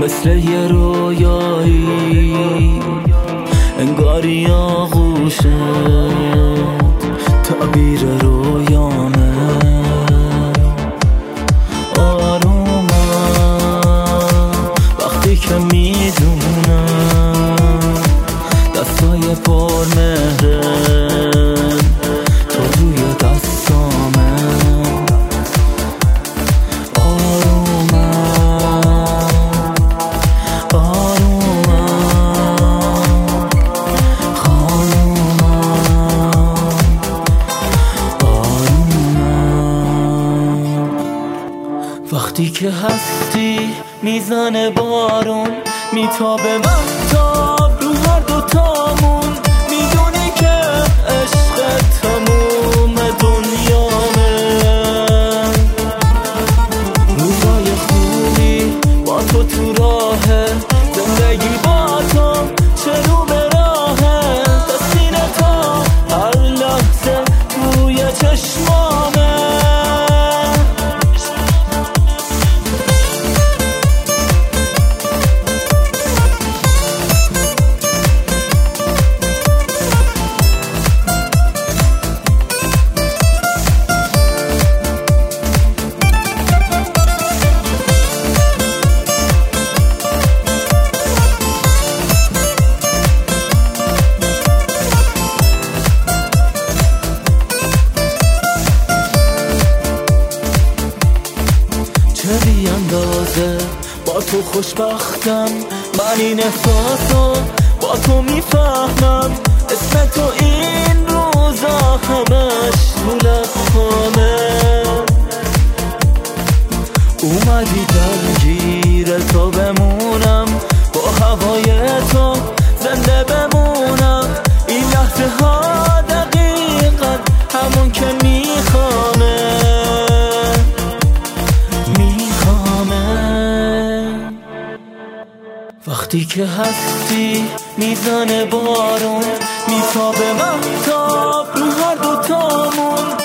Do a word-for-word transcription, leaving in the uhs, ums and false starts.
مثل یه رویایی، انگاری آغوشت تعبیر رویامه. آرومم وقتی که میدونم دستای پر مهره تو روی دستامه. آرومم آرومم خانومم آرومم. وقتی که هستی میزنه بارون، میتابه مهتاب رو هر دوتامون. میدونی که عشق تموم دنیامه. روزای خوبی با تو تو راهه، زندگی با تو چه رو به راهه. دستینه تا هر لحظه توی چشمامه. چه بی اندازه با تو خوشبختم، من این احساسو با تو میفهمم. اسم تو این روزا همش رو لبخامه. اومدی درگیر تو بمونم، با هوای تو زنده بمونم. این لحظه ها دقیقا همون که میخوامه. وقتی که هستی میزنه بارون، میتابه مهتاب رو هر دوتامون.